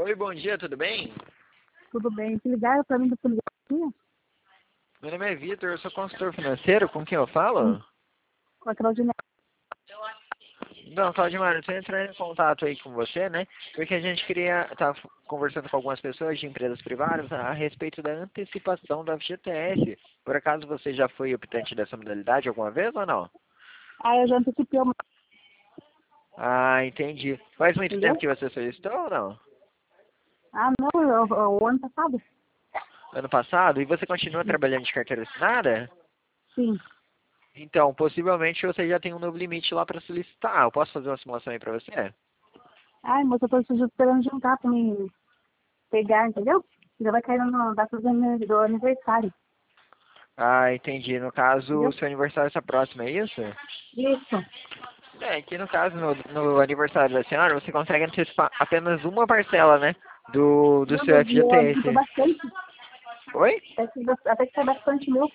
Oi, bom dia, tudo bem? Tudo bem. Te ligaram para mim do policia? Meu nome é Vitor, eu sou consultor financeiro, com quem eu Sim. falo? Com a Claudinha. Não, Claudimar, eu estou entrando em contato aí com você, né? Porque a gente queria estar conversando com algumas pessoas de empresas privadas a respeito da antecipação da FGTS. Por acaso você já foi optante dessa modalidade alguma vez ou não? Ah, eu já antecipei uma, Ah, entendi. Faz muito tempo entendeu? que você solicitou ou não? Ah, não, o ano passado? Ano passado? E você continua trabalhando de carteira assinada? Sim. Então, possivelmente você já tem um novo limite lá para solicitar. Eu posso fazer uma simulação aí para você? Ai, moça, eu tô esperando juntar para mim pegar, entendeu? Já vai cair na data do aniversário, Ah, entendi. No caso, o entendeu? seu aniversário está próximo, é isso? Isso. É, que no caso, no aniversário da senhora, você consegue antecipar apenas uma parcela, né? Do Meu seu Deus, eu antecipei FGTS. bastante. Oi? Até que foi bastante meu.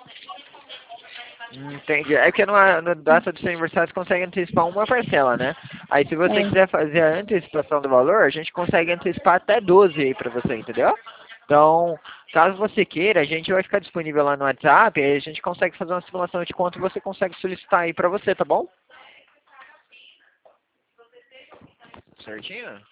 Entendi. É que na data do seu aniversário você consegue antecipar uma parcela, né? Aí se você É. quiser fazer a antecipação do valor, a gente consegue antecipar até 12 aí pra você, entendeu? Então, caso você queira, a gente vai ficar disponível lá no WhatsApp e a gente consegue fazer uma simulação de quanto você consegue solicitar aí pra você, tá bom? Certinho?